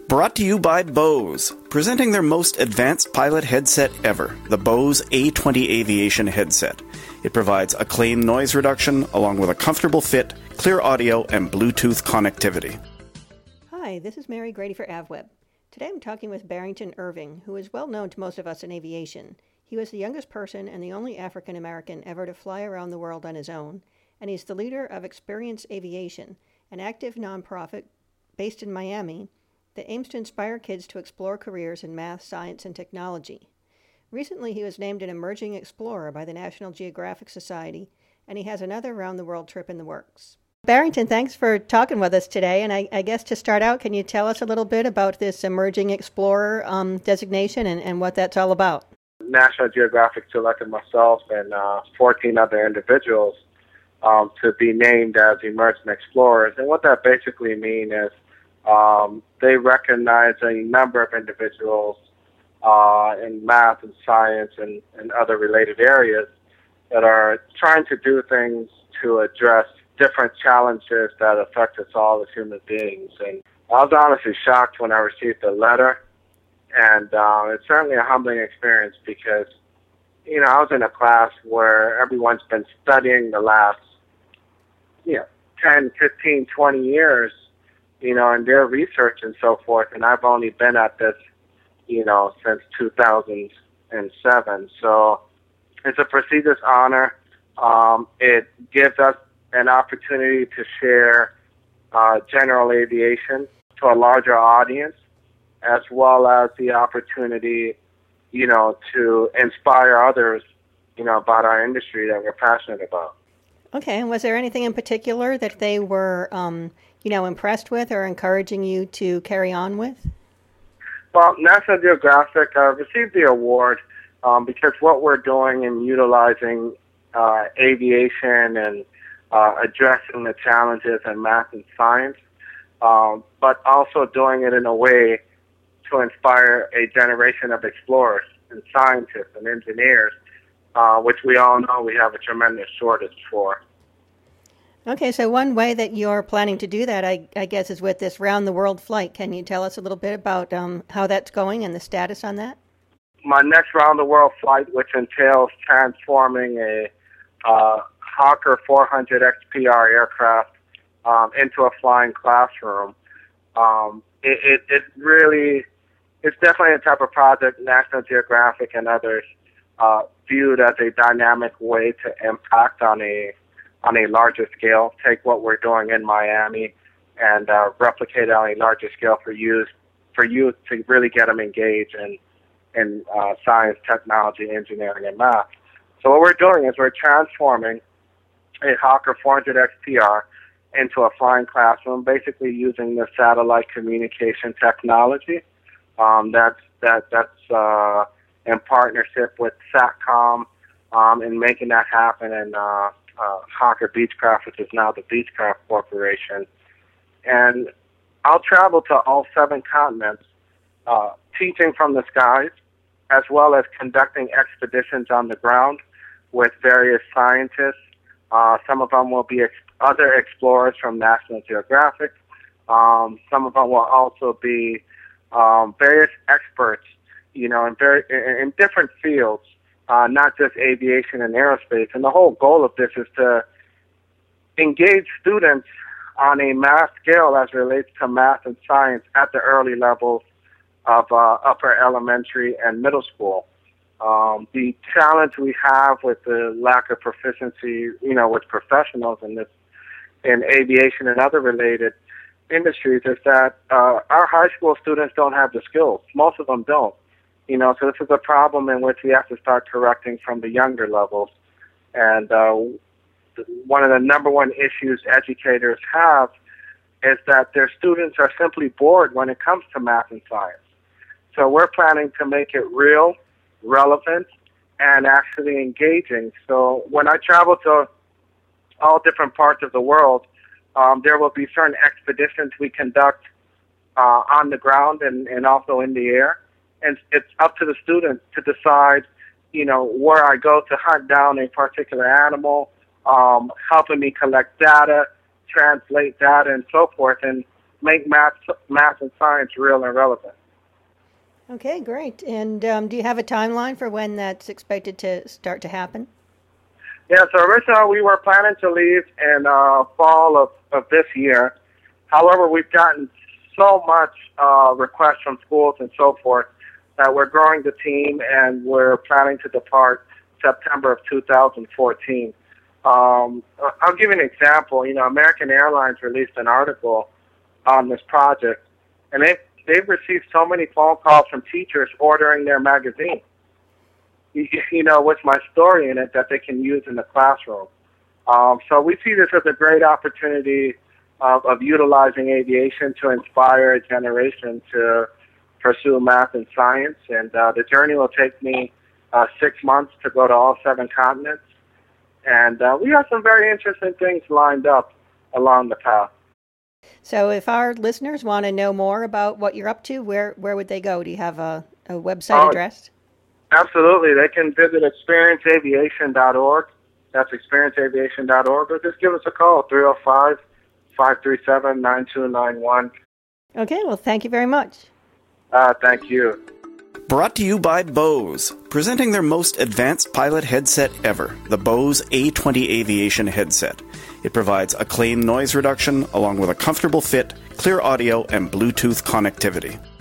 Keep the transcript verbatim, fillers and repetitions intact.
Brought to you by Bose, presenting their most advanced pilot headset ever, the Bose A twenty Aviation headset. It provides acclaimed noise reduction along with a comfortable fit, clear audio, and Bluetooth connectivity. Hi, this is Mary Grady for AvWeb. Today I'm talking with Barrington Irving, who is well known to most of us in aviation. He was the youngest person and the only African American ever to fly around the world on his own, and he's the leader of Experience Aviation, an active nonprofit based in Miami that aims to inspire kids to explore careers in math, science, and technology. Recently, he was named an Emerging Explorer by the National Geographic Society, and he has another round-the-world trip in the works. Barrington, thanks for talking with us today, and I, I guess to start out, can you tell us a little bit about this Emerging Explorer um, designation and, and what that's all about? National Geographic selected myself and uh, fourteen other individuals um, to be named as Emerging Explorers, and what that basically means is Um, they recognize a number of individuals uh, in math and science and, and other related areas that are trying to do things to address different challenges that affect us all as human beings. And I was honestly shocked when I received the letter, and uh, it's certainly a humbling experience because, you know, I was in a class where everyone's been studying the last, you know, ten, fifteen, twenty years, you know, and their research and so forth, and I've only been at this, you know, since two thousand seven. So it's a prestigious honor. Um, it gives us an opportunity to share uh, general aviation to a larger audience, as well as the opportunity, you know, to inspire others, you know, about our industry that we're passionate about. Okay, and was there anything in particular that they were, um, you know, impressed with or encouraging you to carry on with? Well, National Geographic uh, received the award um, because what we're doing in utilizing uh, aviation and uh, addressing the challenges in math and science, um, but also doing it in a way to inspire a generation of explorers and scientists and engineers, uh, which we all know we have a tremendous shortage for. Okay, so one way that you're planning to do that, I, I guess, is with this round-the-world flight. Can you tell us a little bit about um, how that's going and the status on that? My next round-the-world flight, which entails transforming a uh, Hawker four hundred X P R aircraft um, into a flying classroom, um, it, it, it really, it's definitely a type of project National Geographic and others uh, viewed as a dynamic way to impact on a on a larger scale, take what we're doing in Miami and uh, replicate it on a larger scale for youth, for youth to really get them engaged in, in uh, science, technology, engineering, and math. So what we're doing is we're transforming a Hawker four hundred X P R into a flying classroom, basically using the satellite communication technology um, that's, that, that's uh, in partnership with SATCOM um, and making that happen and uh, Uh, Hawker Beechcraft, which is now the Beechcraft Corporation. And I'll travel to all seven continents, uh, teaching from the skies, as well as conducting expeditions on the ground with various scientists. Uh, some of them will be ex- other explorers from National Geographic. Um, some of them will also be um, various experts, you know, in, very, in, in different fields. Uh, not just aviation and aerospace. And the whole goal of this is to engage students on a mass scale as it relates to math and science at the early levels of uh, upper elementary and middle school. Um, the challenge we have with the lack of proficiency, you know, with professionals in this, in aviation and other related industries is that uh, our high school students don't have the skills. Most of them don't. You know, so this is a problem in which we have to start correcting from the younger levels. And uh, one of the number one issues educators have is that their students are simply bored when it comes to math and science. So we're planning to make it real, relevant, and actually engaging. So when I travel to all different parts of the world, um, there will be certain expeditions we conduct uh, on the ground and, and also in the air. And it's up to the student to decide, you know, where I go to hunt down a particular animal, um, helping me collect data, translate data, and so forth. And make math, math and science real and relevant. Okay, great. And um, do you have a timeline for when that's expected to start to happen? Yeah, so originally we were planning to leave in uh, fall of, of this year. However, we've gotten so much uh, requests from schools and so forth that we're growing the team, and we're planning to depart September of two thousand fourteen. Um, I'll give you an example. You know, American Airlines released an article on this project, and they've, they've received so many phone calls from teachers ordering their magazine, you, you know, with my story in it that they can use in the classroom. Um, so we see this as a great opportunity of, of utilizing aviation to inspire a generation to pursue math and science. And uh, the journey will take me uh, six months to go to all seven continents. And uh, we have some very interesting things lined up along the path. So if our listeners want to know more about what you're up to, where, where would they go? Do you have a, a website Oh, address? Absolutely. They can visit experience aviation dot org. That's experience aviation dot org. Or just give us a call, three oh five, five three seven, nine two nine one. Okay, well, thank you very much. Uh, thank you. Brought to you by Bose, presenting their most advanced pilot headset ever, the Bose A twenty Aviation headset. It provides acclaimed noise reduction along with a comfortable fit, clear audio, and Bluetooth connectivity.